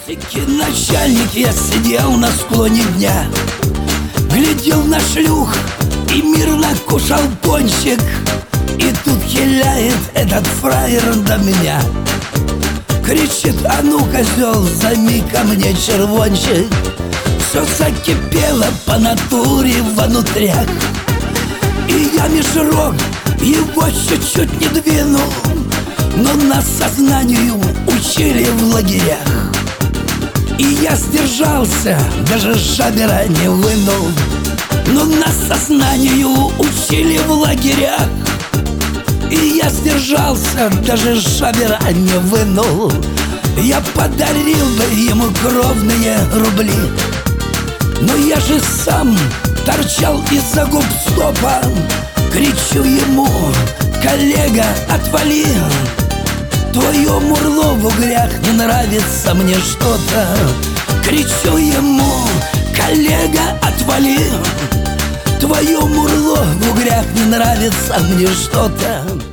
Таки начальник, я сидел на склоне дня, глядел на шлюх и мирно кушал пончик. И тут хиляет этот фраер до меня, кричит: а ну, козел, займи ко мне червончик. Все закипело по натуре внутрях, и я меж рог его чуть-чуть не двинул. Но нас сознанию учили в лагерях, и я сдержался, даже шабера не вынул. Но нас сознанию учили в лагерях, и я сдержался, даже шабера не вынул. Я подарил бы ему кровные рубли, но я же сам торчал из-за губ стопа. Кричу ему: коллега, отвали, твое мурло в угрях не нравится мне что-то. Кричу ему: коллега, отвали, твое мурло в угрях не нравится мне что-то.